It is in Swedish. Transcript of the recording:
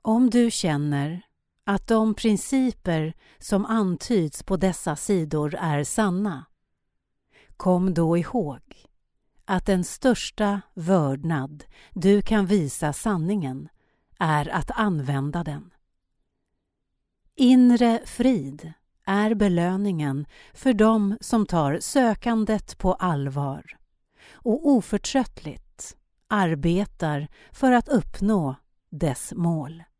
Om du känner att de principer som antyds på dessa sidor är sanna, kom då ihåg att den största vördnad du kan visa sanningen är att använda den. Inre frid är belöningen för dem som tar sökandet på allvar och oförtröttligt arbetar för att uppnå dess mål.